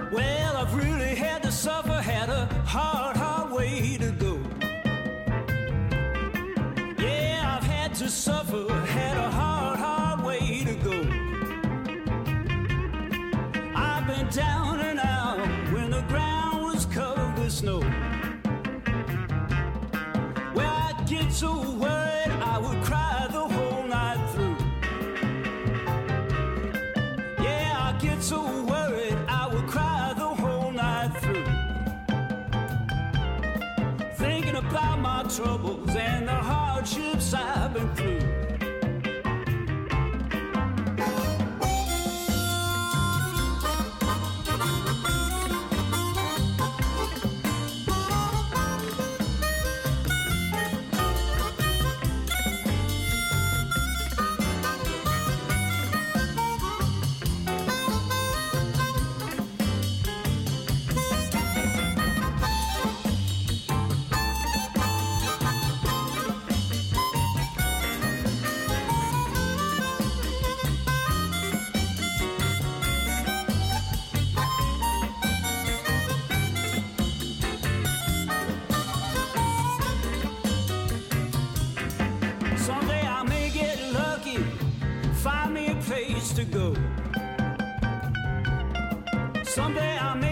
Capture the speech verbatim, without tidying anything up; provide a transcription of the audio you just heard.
Well, I've really had to suffer, had a hard, hard way to go. Yeah, I've had to suffer, had a hard, hard way to go. I've been down and out when the ground was covered with snow. Well, I get so worried I would cry the whole night through. Yeah, I get so worried I would cry the whole night through. Thinking about my troubles and the hardships I've been through. Someday I may get lucky, find me a place to go. Someday I may